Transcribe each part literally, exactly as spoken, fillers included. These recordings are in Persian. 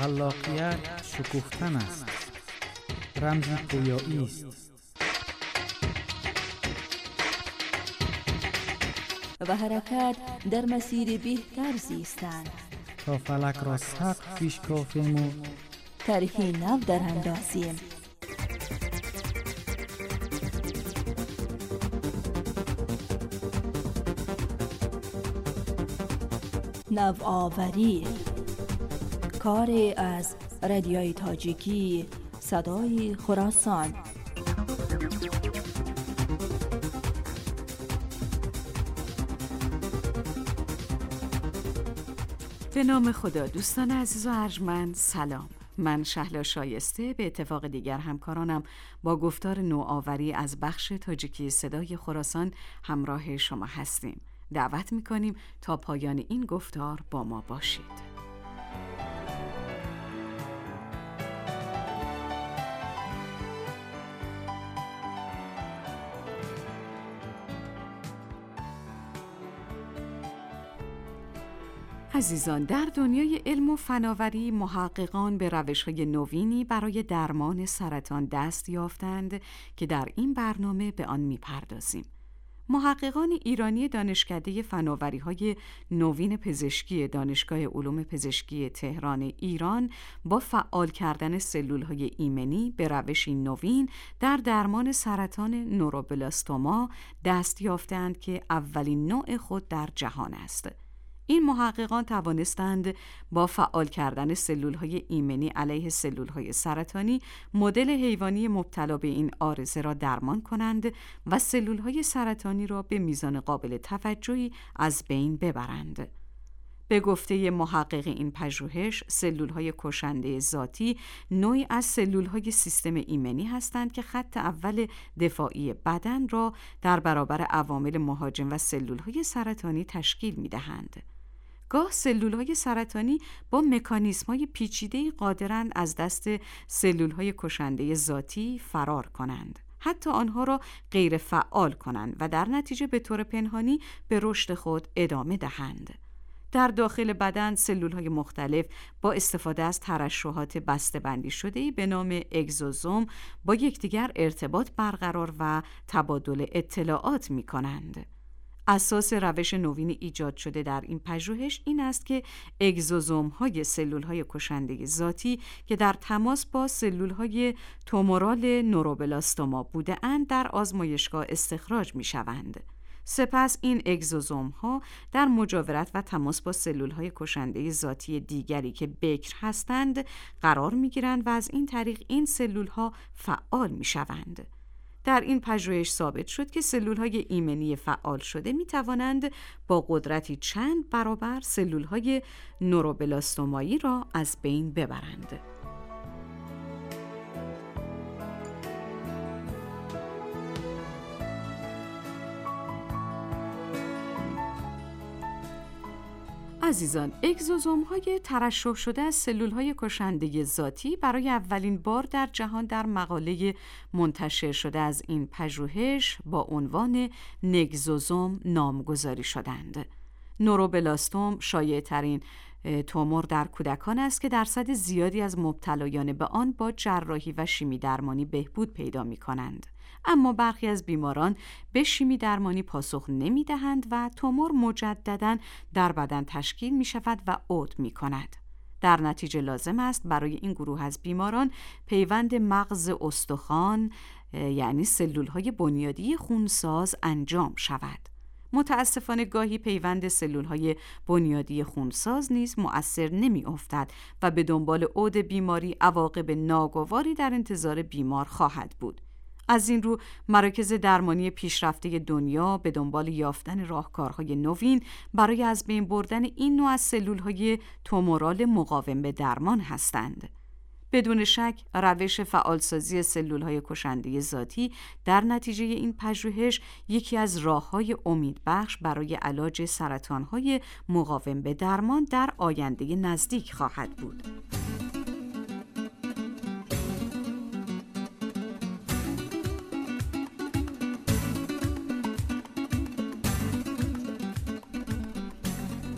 خلاقیت شکوفتن است، رمز پویایی است. و حرکت در مسیر بهتر زیستن تا فلک را سقف پیش کافیم و طرحی نو در اندازیم. نوآوری، کاری از رادیوی تاجیکی صدای خراسان. به نام خدا. دوستان عزیز و ارجمند، سلام. من شهلا شایسته به اتفاق دیگر همکارانم با گفتار نوآوری از بخش تاجیکی صدای خراسان همراه شما هستیم. دعوت می‌کنیم تا پایان این گفتار با ما باشید. عزیزان، در دنیای علم و فناوری محققان به روش‌های نوینی برای درمان سرطان دست یافتند که در این برنامه به آن می‌پردازیم. محققان ایرانی دانشکده فناوری‌های نوین پزشکی دانشگاه علوم پزشکی تهران ایران با فعال کردن سلول‌های ایمنی به روشی نوین در درمان سرطان نوروبلاستوما دست یافتند که اولین نوع خود در جهان است. این محققان توانستند با فعال کردن سلول‌های ایمنی علیه سلول‌های سرطانی مدل حیوانی مبتلا به این عارضه را درمان کنند و سلول‌های سرطانی را به میزان قابل توجهی از بین ببرند. به گفته محقق این پژوهش، سلول‌های کشنده ذاتی نوعی از سلول‌های سیستم ایمنی هستند که خط اول دفاعی بدن را در برابر عوامل مهاجم و سلول‌های سرطانی تشکیل می‌دهند. گاه سلول‌های سرطانی با مکانیزم‌های پیچیده‌ای قادرند از دست سلول‌های کشنده ذاتی فرار کنند، حتی آنها را غیر فعال کنند و در نتیجه به طور پنهانی به رشد خود ادامه دهند. در داخل بدن سلول‌های مختلف با استفاده از ترشحات بسته‌بندی شده‌ای به نام اگزوزوم با یکدیگر ارتباط برقرار و تبادل اطلاعات می‌کنند. اساس روش نوین ایجاد شده در این پژوهش این است که اگزوزوم‌های سلول‌های کشنده ذاتی که در تماس با سلول‌های تومورال نوروبلاستوما بوده‌اند در آزمایشگاه استخراج می‌شوند. سپس این اگزوزوم‌ها در مجاورت و تماس با سلول‌های کشنده ذاتی دیگری که بکر هستند قرار می‌گیرند و از این طریق این سلول‌ها فعال می‌شوند. در این پژوهش ثابت شد که سلول‌های ایمنی فعال شده می‌توانند با قدرتی چند برابر سلول‌های نوروبلاستومایی را از بین ببرند. عزیزان، اگزوزوم‌های ترشح شده از سلول‌های کشنده ذاتی برای اولین بار در جهان در مقاله منتشر شده از این پژوهش با عنوان نگزوزوم نامگذاری شدند. نوروبلاستوم شایع‌ترین تومور در کودکان است که درصد زیادی از مبتلایان به آن با جراحی و شیمی درمانی بهبود پیدا می‌کنند. اما برخی از بیماران به شیمی درمانی پاسخ نمی‌دهند و تومور مجدداً در بدن تشکیل می‌شود و عود می‌کند. در نتیجه لازم است برای این گروه از بیماران پیوند مغز استخوان یعنی سلول‌های بنیادی خونساز انجام شود. متاسفانه گاهی پیوند سلول‌های بنیادی خونساز نیز مؤثر نمی‌افتد و به دنبال عود بیماری عواقب ناگواری در انتظار بیمار خواهد بود. از این رو مراکز درمانی پیشرفته دنیا به دنبال یافتن راهکارهای نوین برای از بین بردن این نوع از سلول‌های تومورال مقاوم به درمان هستند. بدون شک روش فعالسازی سلول‌های کشنده ذاتی در نتیجه این پژوهش یکی از راه‌های امیدبخش برای علاج سرطان‌های مقاوم به درمان در آینده نزدیک خواهد بود.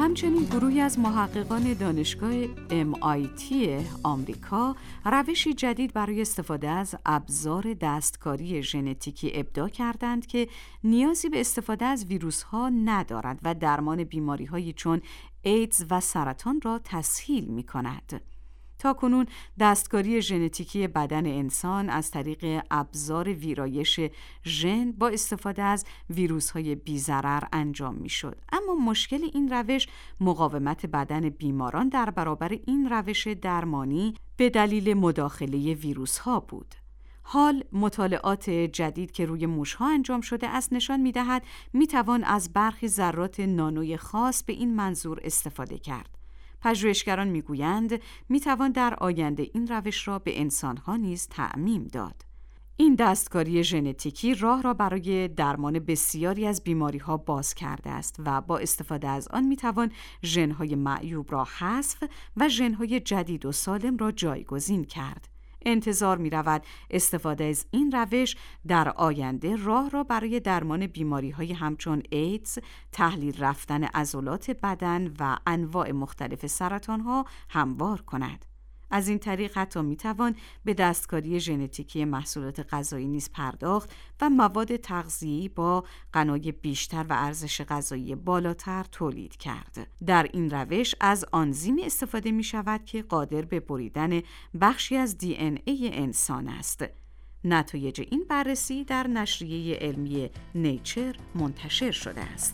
همچنین گروهی از محققان دانشگاه ام آی تی آمریکا روشی جدید برای استفاده از ابزار دستکاری ژنتیکی ابداع کردند که نیازی به استفاده از ویروس‌ها ندارد و درمان بیماری‌هایی چون ایدز و سرطان را تسهیل می‌کند. تاکنون دستکاری ژنتیکی بدن انسان از طریق ابزار ویرایش ژن با استفاده از ویروس‌های بی‌ضرر انجام می‌شد. اما مشکل این روش مقاومت بدن بیماران در برابر این روش درمانی به دلیل مداخله ویروس‌ها بود. حال مطالعات جدید که روی موش‌ها انجام شده است نشان می‌دهد می‌توان از برخی ذرات نانوی خاص به این منظور استفاده کرد. پژوهشگران میگویند میتوان در آینده این روش را به انسانها نیز تعمیم داد. این دستکاری ژنتیکی راه را برای درمان بسیاری از بیماری‌ها باز کرده است و با استفاده از آن میتوان ژن‌های معیوب را حذف و ژن‌های جدید و سالم را جایگزین کرد. انتظار می رود استفاده از این روش در آینده راه را برای درمان بیماری‌های همچون ایدز، تحلیل رفتن عضلات بدن و انواع مختلف سرطان‌ها هموار کند. از این طریق حتی می توان به دستکاری ژنتیکی محصولات غذایی نیز پرداخت و مواد تغذیه‌ای با غنای بیشتر و ارزش غذایی بالاتر تولید کرد. در این روش از آنزیمی استفاده می شود که قادر به بریدن بخشی از دی ان ای انسان است. نتایج این بررسی در نشریه علمی نیچر منتشر شده است.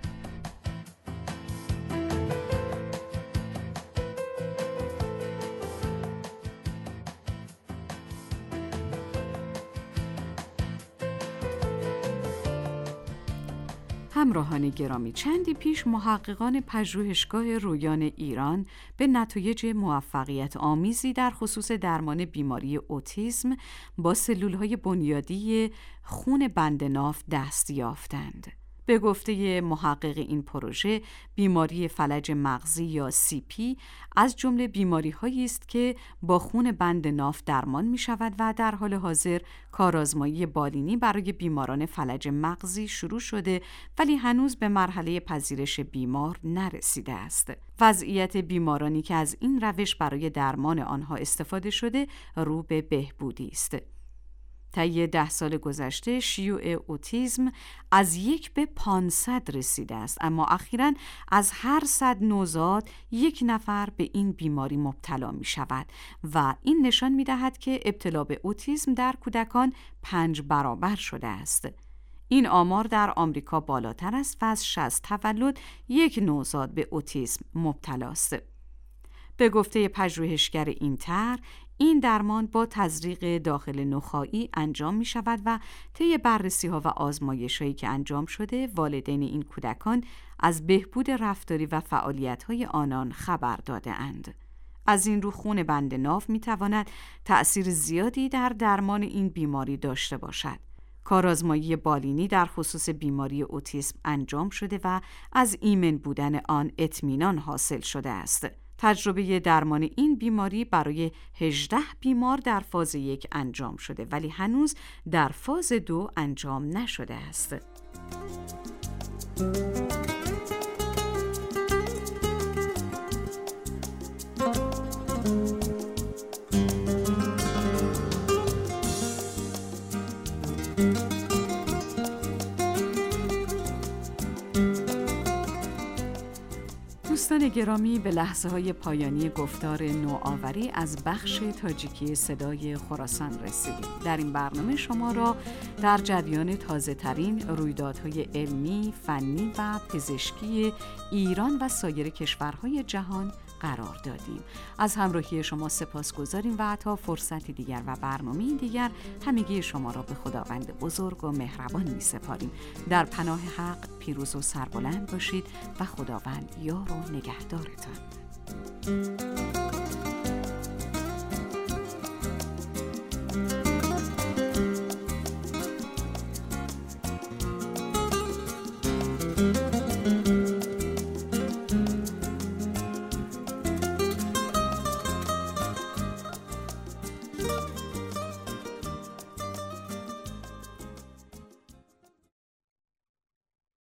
همراهان گرامی، چندی پیش محققان پژوهشگاه رویان ایران به نتایج موفقیت آمیزی در خصوص درمان بیماری اوتیسم با سلولهای بنیادی خون بند ناف دست یافتند. به گفته محقق این پروژه، بیماری فلج مغزی یا سی پی از جمله بیماری‌هایی است که با خون بند ناف درمان می‌شود و در حال حاضر کارآزمایی بالینی برای بیماران فلج مغزی شروع شده ولی هنوز به مرحله پذیرش بیمار نرسیده است. وضعیت بیمارانی که از این روش برای درمان آنها استفاده شده رو به بهبودی است. طی ده سال گذشته شیوع اوتیسم از یک به پانصد رسیده است، اما اخیراً از هر صد نوزاد یک نفر به این بیماری مبتلا می شود و این نشان می دهد که ابتلا به اوتیسم در کودکان پنج برابر شده است. این آمار در آمریکا بالاتر است و از شصت تولد یک نوزاد به اوتیسم مبتلا است. به گفته پژوهشگر این طرح، این درمان با تزریق داخل نخاعی انجام می شود و طی بررسی ها و آزمایش هایی که انجام شده والدین این کودکان از بهبود رفتاری و فعالیت های آنان خبر داده اند. از این رو خون بند ناف می تواند تأثیر زیادی در درمان این بیماری داشته باشد. کارآزمایی بالینی در خصوص بیماری اوتیسم انجام شده و از ایمن بودن آن اطمینان حاصل شده است. تجربه درمان این بیماری برای هجده بیمار در فاز یک انجام شده ولی هنوز در فاز دو انجام نشده است. دوستان گرامی، به لحظه های پایانی گفتار نوآوری از بخش تاجیکی صدای خراسان رسیدیم. در این برنامه شما را در جریان تازه ترین رویدادهای علمی، فنی و پزشکی ایران و سایر کشورهای جهان قرار دادیم. از همراهی شما سپاسگزاریم و تا فرصتی دیگر و برنامه دیگر همگی شما را به خداوند بزرگ و مهربان می سپاریم. در پناه حق پیروز و سربلند باشید و خداوند یار و نگهدارتان.